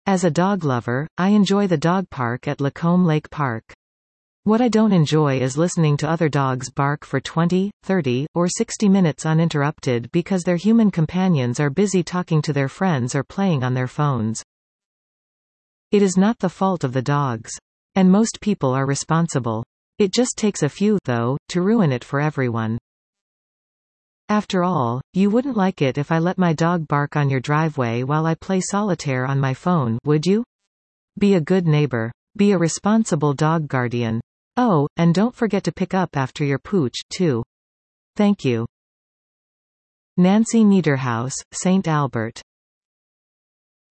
As a dog lover, I enjoy the dog park at Lacombe Lake Park. What I don't enjoy is listening to other dogs bark for 20, 30, or 60 minutes uninterrupted because their human companions are busy talking to their friends or playing on their phones. It is not the fault of the dogs. And most people are responsible. It just takes a few, though, to ruin it for everyone. After all, you wouldn't like it if I let my dog bark on your driveway while I play solitaire on my phone, would you? Be a good neighbor. Be a responsible dog guardian. Oh, and don't forget to pick up after your pooch, too. Thank you. Nancy Niederhaus, St. Albert.